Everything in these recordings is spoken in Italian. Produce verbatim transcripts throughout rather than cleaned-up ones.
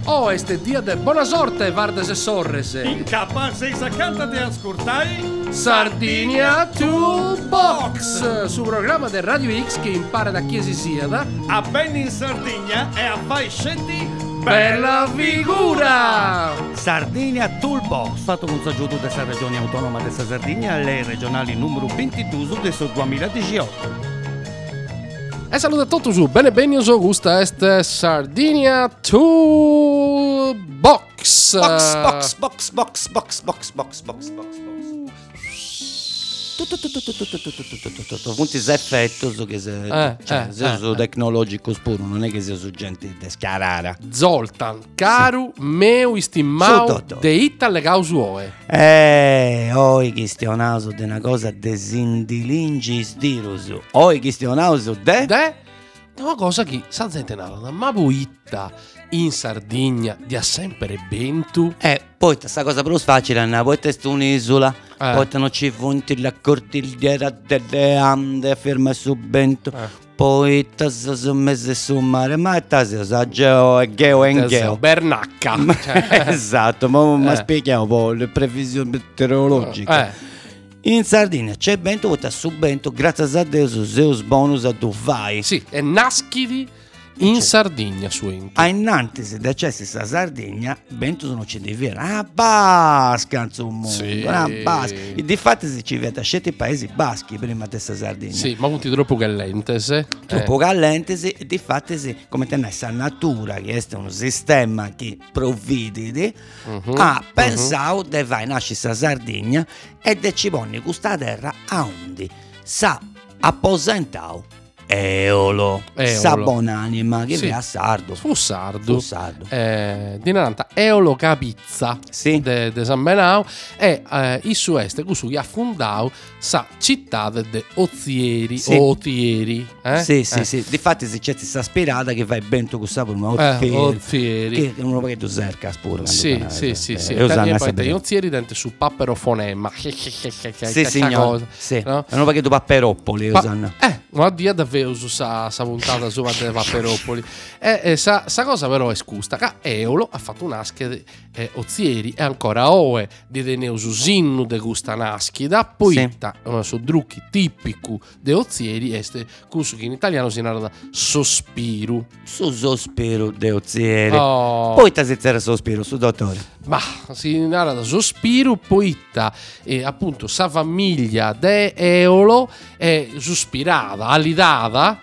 Oh, este dia de buona sorte, Vardes e Sorres. In K seiscentocinquanta de ascoltai Sardinia Toolbox, su programma del Radio X che impara da chi si sieda a ben in Sardegna e a fai scetti bella figura. Sardinia Toolbox, fatto con saggiuto della regione autonoma della Sardegna, le regionali numero ventidue del duemiladiciotto. E saluto a tutti su, bene bene, so gusta est Sardinia Toolbox. Box, box, box, box, box, box, box, box, box, punti effetto so che se eh, cioè, eh, se eh, so eh. tecnologico spuro, non è che sia su gente descarara. Zoltan, caru sì. meu istimau de Italle causuoe. Eh, oi questionato de una cosa desindilingi stirus. Oi questionato de de una cosa che sa gente nata, ma buitta in Sardegna di ha sempre bentu. Eh, poi questa cosa però facile, Anna, poi è un'isola, eh. poi non ci fonti la cordigliera delle Ande, ferma su Bento, eh. poi sono messe su mare, ma è sa geo e geo e geo. Bernacca. Cioè. Esatto, ma, eh. ma spieghiamo un po' le previsioni meteorologiche. Eh. In Sardegna c'è vento, poi su Bento, grazie a Dio, su Zeus bonus a tu vai. Sì, e naschidi in c'è. Sardegna su Ento. A innanzi da c'è questa Sardegna, Bento non ci devi avere una basca, insomma, sì. una basca. E di fatto si ci vede a scetti paesi baschi prima di questa Sardegna. Sì, ma molti troppo callentese. Troppo eh. callentese e di fatto si, come te ne sa natura, che è un sistema che provvide, uh-huh. ha pensato uh-huh. che vai nasce questa Sardegna e de ci pone questa terra a onde sa apposentato. Eolo, Eolo. Sa buonanima che sì. è a sardo. Fu sardo. Fu sardo. Eh, di Naranta Eolo Capizza sì. de, de San Benau e eh, il suo est che ha fondato sa città de Ozieri sì. o Otieri. Eh? Sì, sì, eh. sì. Difatti se c'è questa spirata che fai bento con sapore, ma Ozieri. Eh, Ozieri. Che è uno che tu cerca spura. Sì, sì, sì, sì. E poi Ozieri dente su papperofonema. Sì, signor. Sì. No? È uno che tu papperoppoli, pa- Osanna. Eh, ma dia davvero su sa, sa puntata su delle papperopoli e eh, sa, sa cosa però è scusta che Eolo ha fatto un'aschia eh, Ozieri e ancora Oe di deneu su sinnu de gusta un'aschida poi sì. Una su drucchi tipico de Ozieri este cusso che in italiano si narra sospiru su sospiru de Ozieri oh. Poi ta si zera sospiru su dottore ma si narra da sospiru poi ta eh, appunto sa famiglia de Eolo è sospirata alidata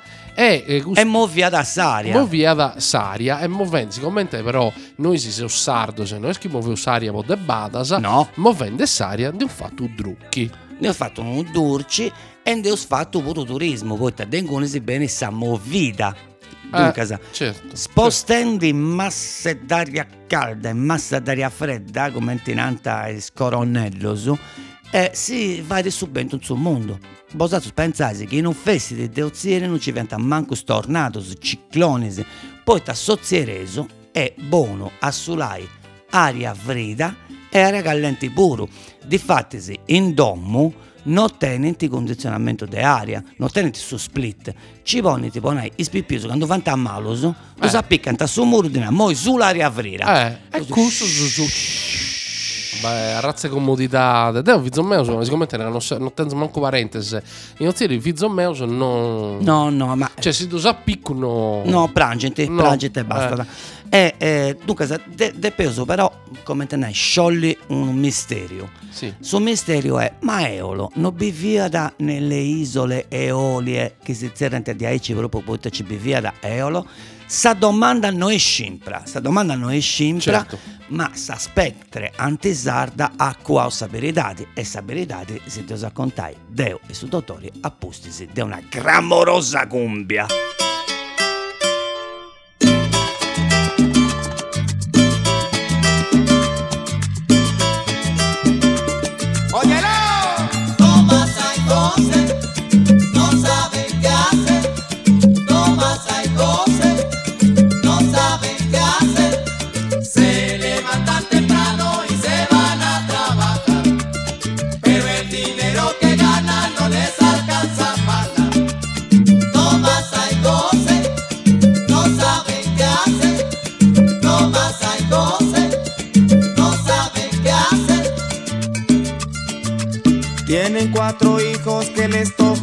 e, eh, e movia da Saria movia da Saria e movensi commenta però noi si siamo sardo se noi che muove Saria po de Badasa no movende Saria di un fatto drucchi ne ho fatto un durci e ne ho fatto pure turismo poi te dengone si bene sa movida dunque eh, certo, spostando in masse d'aria calda e massa d'aria fredda come intinanta il scoronello su e si va di subento in suo mondo. Bosato pensate che in un festival di Ozieri non ci diventa manco stornados, ciclones, poi ta sozziereso è buono a sulai aria fredda e aria caliente puro. Difatti in domo non tenenti condizionamento di aria, non tenenti su split, ci poni tipo nei ispippiuso quando vanno a maloso, lo eh. si appiccano su muro di una, mo sull'aria fredda. Eh, è questo su beh, a razze comodità devo figlio mio sono sicuramente non, non tengo manco parentesi in Ozieri il figlio mio non no no ma cioè se tu sa piccolo no prangente no. prangente e basta eh. e eh, dunque de, de peso però come te ne sciogli un misterio sì. Sul misterio è ma Eolo non bivia da nelle isole Eolie che si zerano di Aici proprio poi ci bivia da Eolo. Sa domanda non è scimpra, sa domanda non è scimpra, certo. Ma sa spettre antisarda a qua saberidade e saberidade si ti raccontai Deo e su dottori appostisi de una clamorosa cumbia. Dinero que ganan no les alcanza para nada. Toma, sai,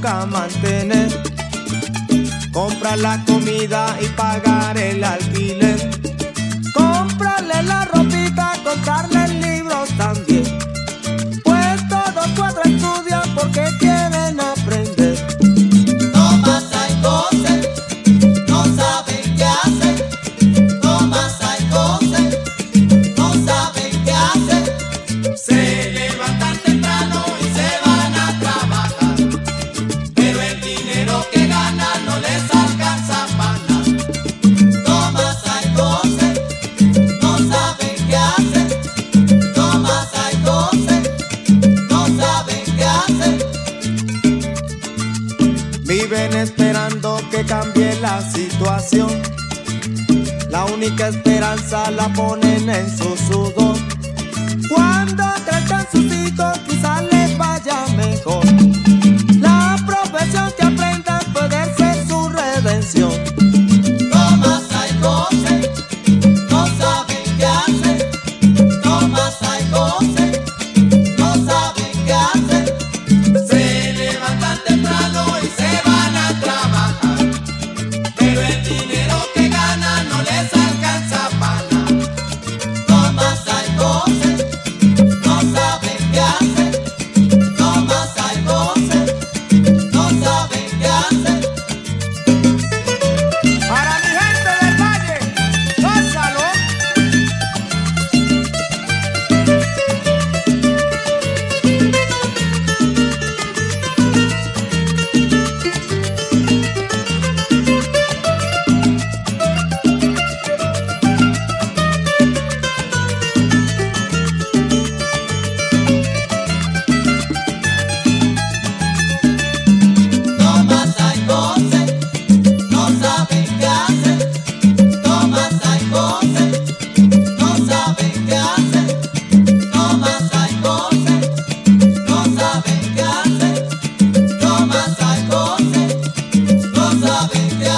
toca mantener, comprar la comida y pagar el alquiler, comprarle la ropita, comprarle libros también, pues todos cuatro estudian porque quieren aprender. Tomás hay cosas, no saben qué hacer. Tomás hay cosas, no saben qué hacer. Se levantan temprano y se van a trabajar, pero el dinero que ganan no les alcanza para nada. Tomás hay cosas, no saben qué hacer. Tomás hay cosas, no saben qué hacer. Viven esperando que cambie la situación, la única esperanza la ponen en su sudor. Cuando crezcan sus hijos quizás les vaya mejor, la profesión que aprendan puede ser su redención. Tomás hay cosas, no saben qué hacer. Tomás hay cosas, no saben qué hacer. Se levantan temprano y se van a trabajar, pero el dinero que ganan no les alcanza para nada. Tomás hay cosas, no saben qué hacer. Tomás hay cosas, no saben qué hacer. Para mi gente del valle, gózalo. Tomás hay cosas, no saben qué hacer. Tomás hay cosas, no saben qué hacer. Tomás hay cosas, no saben qué hacer. Tomás hay cosas, no saben qué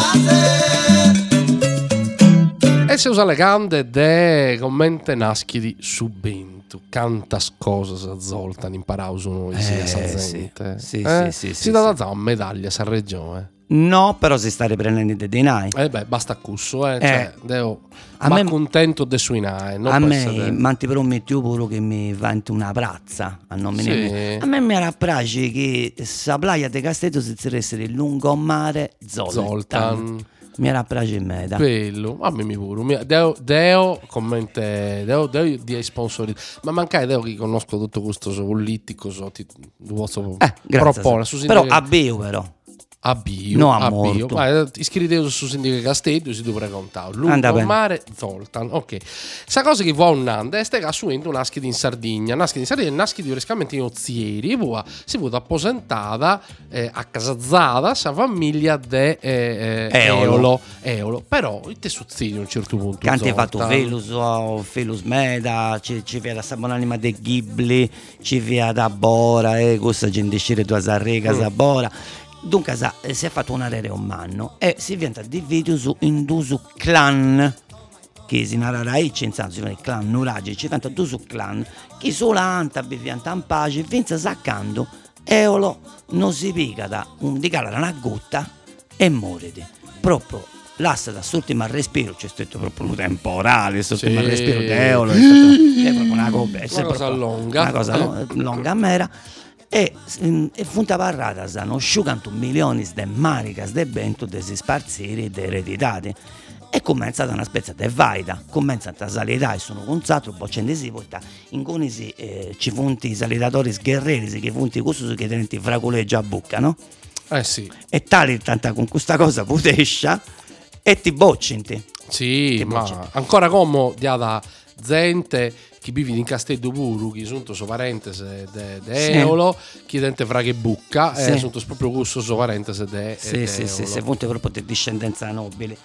hacer. E se usa le cande de commente naschi di subento. Cantas cose a Zoltan imparau su noi sia Eh, sa sì. gente. Sì, Eh? sì, sì, si sì, dà sì. da una medaglia sa regione. No, però si sta riprendendo i denai. Eh beh, basta cusso, eh. Cioè, devo a ma me- contento de suinare, non A può me essere- manti prometti pure che mi vanti una prazza a nome Sì. mio. A me mi era piace che sa playa de Castello si zeresse il lungomare Zoltan. Zoltan. Mi era piace in meta. Bello, a me mi pure. Mi- Deo, Deo commente, Deo, Deo di sponsori. Ma mancai Deo che conosco tutto questo so politico, so ti posso Eh, grazie. proporre su Però Sindica- a bio però. a bio, no a a bio. morto. Ma iscrivetevi su Sindica Castello si dovrà contare. Anda bene. Lungomare Zoltan. Ok. Sa cosa che vuole un ande è che assuendo un naschi in Sardegna. Naschi in Sardegna, naschi di riscamenti ozieri. E vuoi, si vuole apposentata eh, a casazada sa famiglia de eh, eh, Eolo. Eolo. Eolo. Però il te suzzini a un certo punto. Canti Zoltan. fatto Velus o Felus Meda, ci, ci via da Sabonanima de Ghibli, ci via da Bora, e questa gente scire tua Sarrega, Mm. Sabora. Dunque sa, eh, si è fatto un arere un anno e si viene a dividere su in due su clan, che si narrerà in senso si il clan Nuragi, ci canta due su clan, chi sola anta bivianta in pace, vince saccando, Eolo non si pica da un di calare una gutta e morite. Proprio l'asta da l'ultimo respiro, c'è stato proprio un temporale, l'ultimo Sì. respiro di Eolo, è, stato, è proprio una, coppia, è Una cosa proprio lunga. una cosa lo- lunga a mera. E, mm, e funta parlata sanno sciugando milioni di maricas de bento de si sparziri de ereditati e comincia da una spezza de vaida, comincia a salita e sono consato boccende si porta in cui si eh, ci funti i salitatori sgherreri che funti questo che tenenti fraculeggia a bocca, no? Eh sì. E tali tanta con questa cosa potescia e ti boccinti. Sì, Che ma voce. ancora come dia da gente chi vive in Castello Puru, chi sono so parentesi de, de Sì. Eolo, chi dente fra che bucca, Sì. e sono proprio gusto so parentesi de, Sì, de sì, sì, Eolo. sì, punti proprio di discendenza nobile.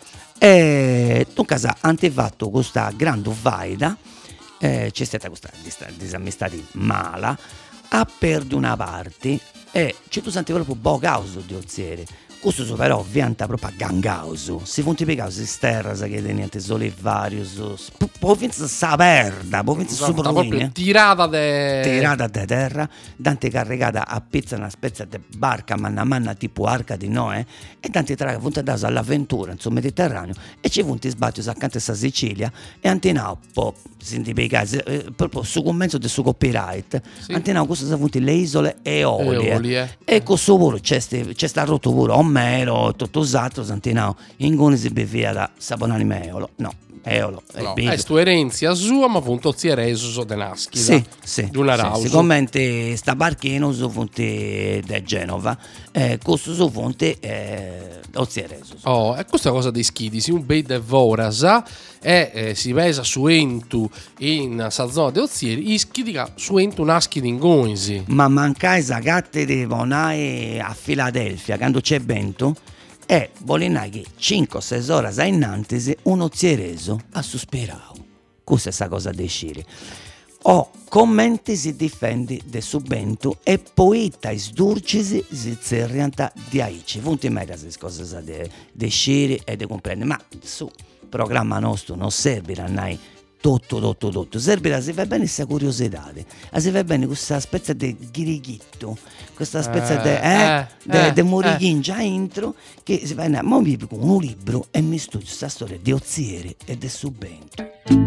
E tu casa antefatto questa grande vaida, eh, c'è stata questa dista- disamistà mala, a perdere una parte e ci tu senti proprio bo causa di ozieri. Questo su però vianta proprio a gangauso. Si funti piegao, si sterra, sa che niente, sole varios. Poi finza sa perda, poi finza su proprio tirata de... tirata da terra, dante carregata a pizza una specie di barca manna manna tipo arca di Noè e dante traga funti da all'avventura sul Mediterraneo e ci funti sbatti accanto a Sicilia e antinao po' senti piegao, eh, proprio su commento del suo copyright. Sì. Antinao questo si funti le isole Eolie. Eolie. E questo pure c'è c'è sta rotto pure Mero, tutto usato, santinao, in cui si bevia da Saponani Meolo, no, Eolo, no, è stu erenzia sua, ma appunto si è reso de naschi, sì, sì, di una sì, rausa. Sicuramente sta barchino su fonte di Genova, eh, questo su fonte eh, o si è reso. Oh, e questa cosa dei schidi, si un bei de vorasa e eh, si pesa su entu in sa zona de ozieri, i schidi che su entu naschi di ingoisi. Ma mancai sa gatte di vonai a Filadelfia, quando c'è vento, e volinai che cinque sei ore innanzi un oziereso a sospirau. Questa è sta cosa de sciri. O commenti si difendi de subento e poeta sdurcisi si zerrianta di aici. Funti meglio queste cose de, de sciri e de comprendere. Ma su programma nostro non servirà nai tutto, tutto, tutto. Servirà se va bene questa curiosità, se va bene questa spezia di ghirighitto, questa spezia di eh, eh, de, eh, de morighin eh. già intro, che si va bene. Ma mi pico un libro e mi studio questa storia di ozieri e del subento.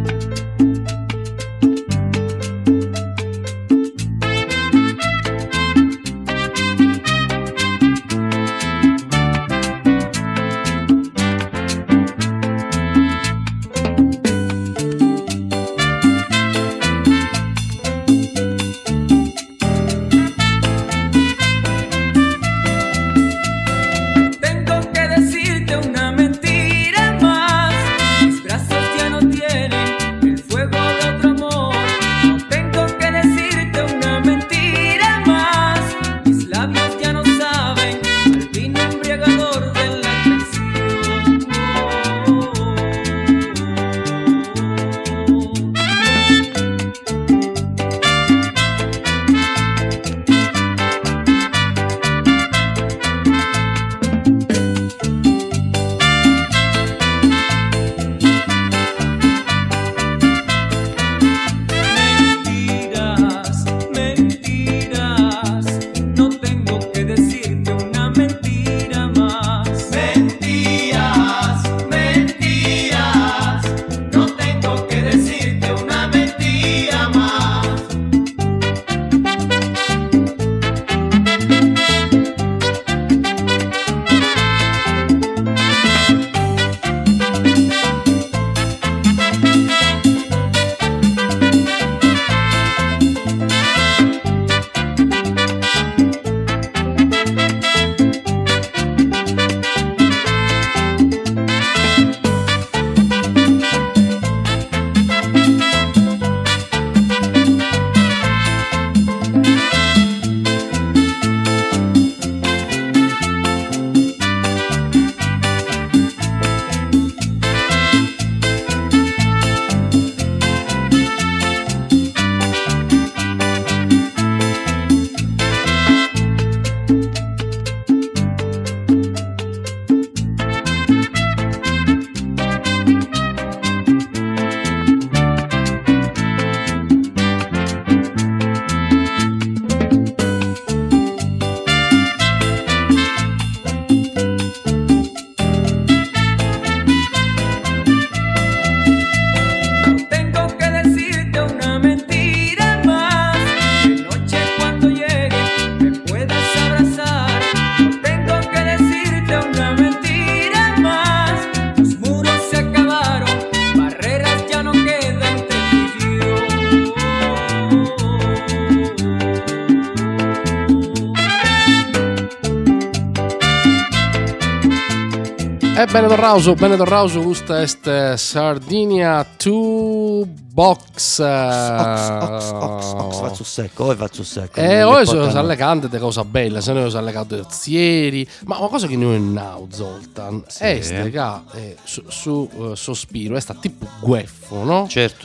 E bene Dorrauso, bene Dorrauso, questa est Sardinia two box. Ox, ox, ox, faccio secco, oi faccio secco. E oi sono allegante di cosa bella, se noi sono allegato di ozieri, ma una cosa che noi non Zoltan, sì. È che eh, su, su uh, sospiro, è sta tipo gueffo, no? Certo.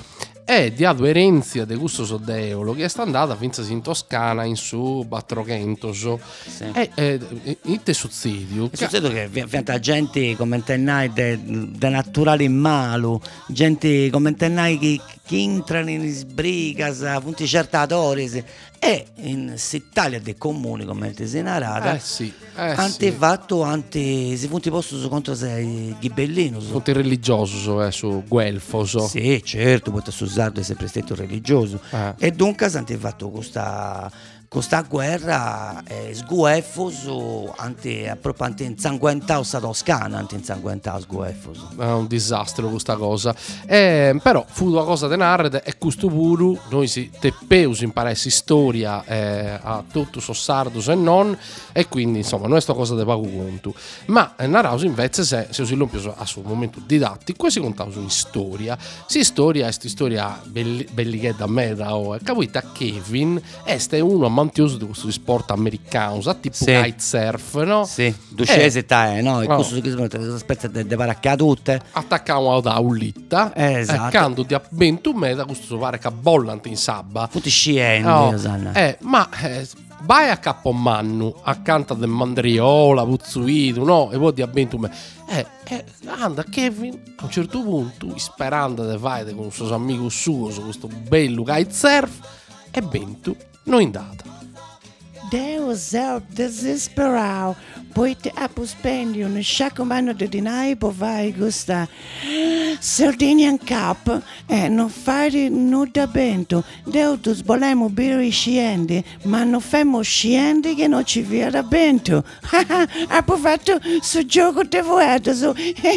è di aderenzia de gusto sodeolo che è sta andata finza in Toscana in su Battrochentos Sì. e eh, in te succedio E succede che vi avete gente come tennai de, de naturali malu, gente come tennai che, che entrano in sbrigas, punti certatori, e in Italia dei comuni come il si narrata, eh sì eh anti sì. fatto anti si punti posto contro sei ghibellino. Punti religioso eh, su Guelfoso Sì, certo, potete usare sempre stato religioso. Eh. E dunque hanno fatto questa, questa guerra eh, sgueffoso anti, proprio anti insanguentao sta Toscana, anti insanguentao sgueffoso. è un disastro questa cosa eh, però fu una cosa da narrare e questo pure noi si teppeus imparassi storia eh, a tutto so sardos e non e quindi insomma non è sta cosa de pago conto ma eh, narraus invece se, se si lompios a suo momento didattico e si contaus in storia si storia est storia belli, bellighedda meda o oh, capuita Kevin este uno amantioso di questo sport americano sa tipo Sì. kitesurf no? Sì, ducese eh, no? E No. questo che aspetta di paraccadute. attaccavamo ad aulitta Eh, esatto. e quando di avventu meta questo pare che bollante in sabba Tutti scendi, Oh, Osanna. eh, ma eh, vai a Capommannu accanto del Mandriola Puzzuido no e poi di avventu me eh, eh, anda Kevin a un certo punto sperando di fare con i suoi amici suo su questo bello kitesurf e ventu non indata. Deus é desesperado, pois a puspendio no chacomano de dinai povai gusta Sardinian Cup e non fare nuda bento. Deus volemo bere scendi, ma non femo scendi che non ci viera bento. Ha provato su gioco de voeda su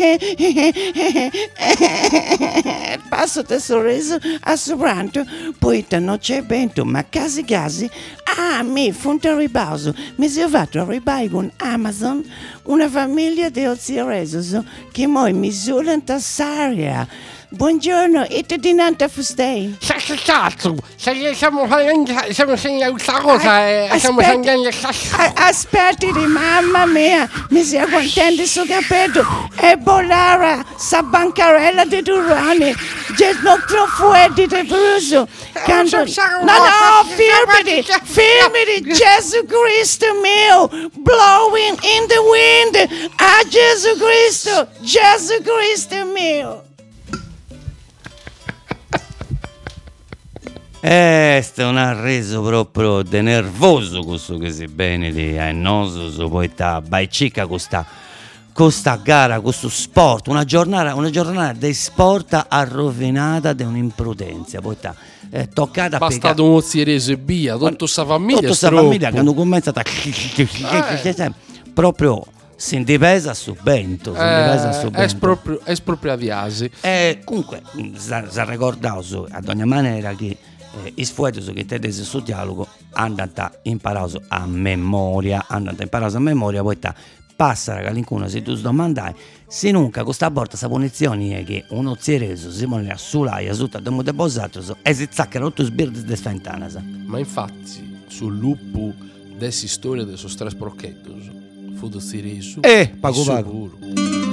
passo de sorriso assurranto, poi non c'è bento, ma casi casi ah, mi funto a ribasso, mi si è fatto a ribai con Amazon una famiglia di ozieresos che moi misurano in tassaria. Buongiorno, e te dinanta fustei? Che cazzo? Se siamo siamo segnando questa cosa e stiamo Aspetti, segnando a- aspetti di mamma mia, mi si è contento sul capello e bollara sa bancarella di Durani, già non fuori di bruso. Quando... No, no, fermati, fermati, Gesù Cristo mio, blowing in the wind, a Gesù Cristo, Gesù Cristo mio. Eh, sta un arreso proprio de nervoso questo che si bene di noso poi ta baicica questa questa gara, questo sport, una giornata una giornata di sport arrovinata da un'imprudenza, poi ta eh, toccata a basta piegare- un ziereso e via tutta questa famiglia tutta questa stroppo. famiglia quando comincia a Eh. proprio si indipesa su bento, si indipesa su Eh, è bento. proprio è proprio aviasi. E comunque si ricordato ad ogni maniera che eh, i sfuetos che tedesi su dialogo andano imparato a memoria, andano imparato a memoria, poi ta passa che qualcuno si tu domandai se nunca questa volta sa punizione è che uno ziereso si pone a sulaia sotto a domo de bosatros e si zacca rotto sbirdi de fentanas. Ma infatti sul lupo desi storia de sos tres prochetos fu do ziereso Eh, pago pago. sicuro.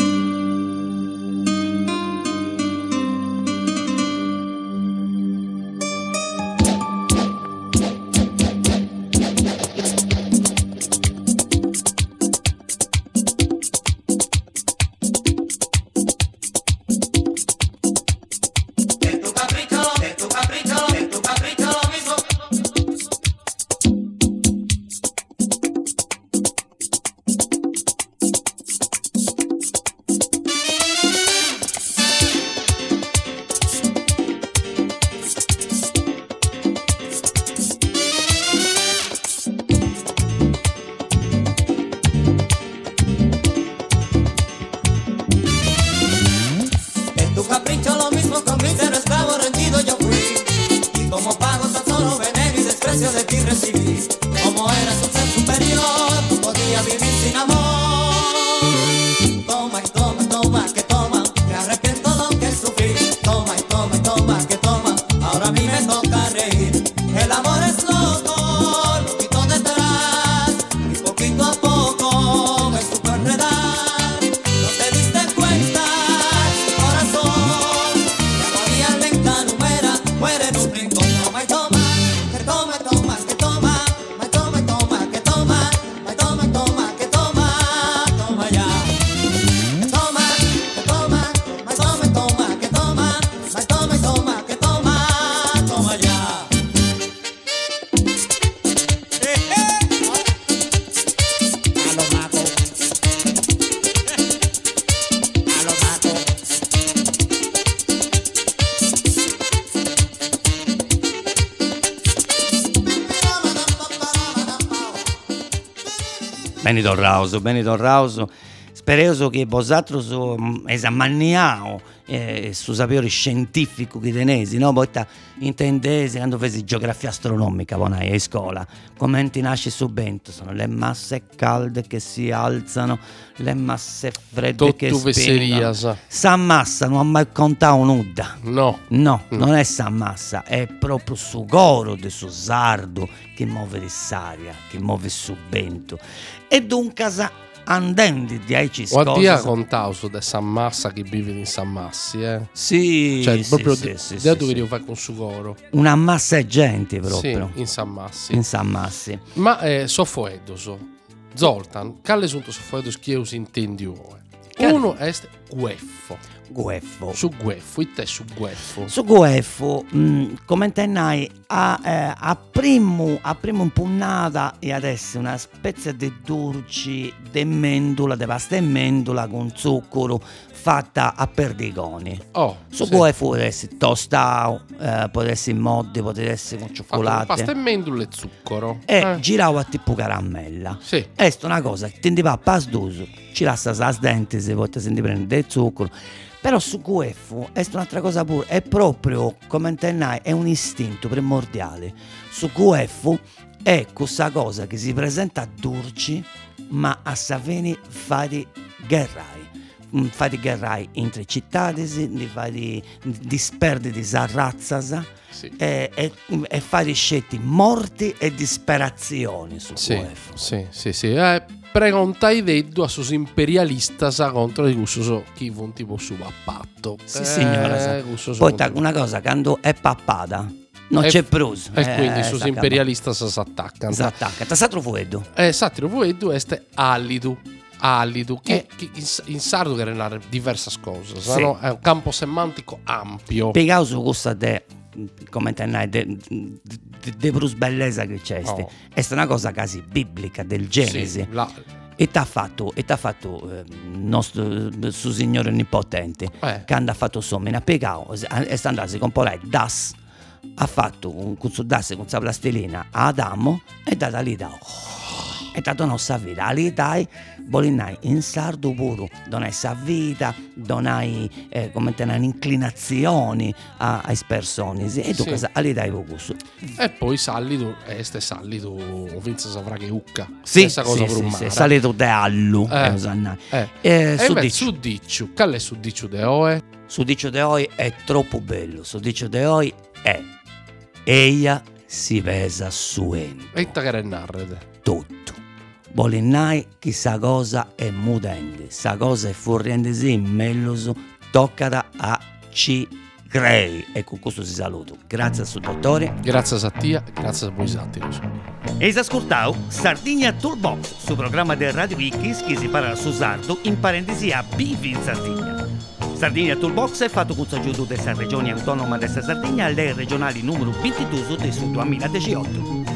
En tu capricho lo mismo con mi ser esclavo rendido yo fui. Y como pago tan solo veneno y desprecio de ti recibí. Como eras un ser superior, no podía vivir sin amor. Toma y toma, toma, que toma, me arrepiento de lo que sufrí. Toma y toma, y toma, que toma, ahora a mí me toca reír. El amor es loco, loquito detrás, y poquito a poco me supo enredar. No te diste cuenta, corazón, que había lenta numera, Beni torrauso, beni torrauso. Speroso che vosotros um, esamaniamo eh, su sapere scientifico che tenesi, no? Poi intendesi quando fai geografia astronomica, vonai a scuola, come ti nasce subito, sono le masse calde che si alzano, le masse fredde che Tutto vesseria, spingono. sa. Sa massa non ha mai contato nulla. No. No, Mm. non è sa massa, è proprio su coro di su sardo che muove l'aria, che muove su vento. E dunque sa andando di aici O addia cose. contao su de San Massa che vive in San Massi, eh. Sì, Cioè, sì, proprio sì, de- sì, de- sì, dove sì. devo fare con Sugoro. Una massa di gente proprio Sì, in San Massi. in San Massi. Ma eh, Sofoedoso, Zoltan, quale sono Sofoedos che us intendi ora? Cali- Uno è Gueffo, Gueffo. su Gueffo, il te su Gueffo. Su Gueffo, mh, come tennai, a, eh, a primo a primo impugnata e adesso una specie di dolci di mendula, di pasta e mendula con zucchero fatta a perdigoni. Oh, Su sì. Gueffo può essere tostato, eh, può essere moddi, può essere con Fatto con cioccolato. pasta e mendula e zucchero. E Eh, giravo a tipo caramella. Sì. È una cosa che ti va a pasduso, ci lascia sa denti se poi si prende del zucchero. Però su Gueffo è un'altra cosa pure, è proprio come intendai, è un istinto primordiale. Su Gueffo è questa cosa che si presenta dolci, ma a Saveni fare guerrai. Mm, Fare guerrai entre città, di fare disperditi sa razza Sì. e, e, e fare scetti morti e disperazioni su Sì, Gueffo. sì, sì, sì. Eh, pregontai detto a sus imperialistas contro di questo so, chi fu un tipo su patto. Sì, signora, sa. questo so Poi contro- ta- una cosa, quando è pappata non E- c'è prus. E quindi sus s'accaba. imperialistas si attaccano. S'attacca, ta satro fueddo. Eh, satiro fueddu est Allidu. Allidu, che, Eh. che in, in sardo che narra diverse cose, Sì. no? È un campo semantico ampio. Piegao su questa de, come tennai, de, de, de brus bellezza che c'è. Oh. È una cosa quasi biblica del Genesi. Sì, la- E t'ha fatto, e t'ha fatto eh, nostro eh, suo signore nipotente, eh, che ha fatto somina, piegao, e sta andando a comprare das, ha fatto un cuzzo das con questa plastilina a Adamo e data lì da e dato nostra vita, lì dai, bolinai in sardo puro, donai sa vita, donai eh, come te inclinazioni a, ai persone, e tu Sì. cosa lì dai pocusso. e poi Sallidu, este Sallidu, Vince saprà che ucca. Sì, Stessa cosa sì, per sì, un sì, mare. salito de allu, Eh. eh, osannai. Eh. Eh, E su invece dici. su Dicciu, qual è su Dicciu de Oe? Su dicio de oggi è troppo bello. Su dicio de oggi è Eia si pesa suendo Etta che narrede. tutto. Bolinnai che sa cosa è mudende. Sa cosa è furriende sì, melloso, toccata a ci crei. E con questo si saluto. Grazie al suo dottore. Grazie a Sattia e grazie a voi Sattiros. Eis ascoltau Sardigna Toolbox, su programma del Radio Wikis che si parla su sardo in parentesi a Bivi in Sardegna. Sardigna Toolbox è fatto con l'aiuto della regione autonoma della Sardegna alle regionali numero ventidue del suo duemiladiciotto.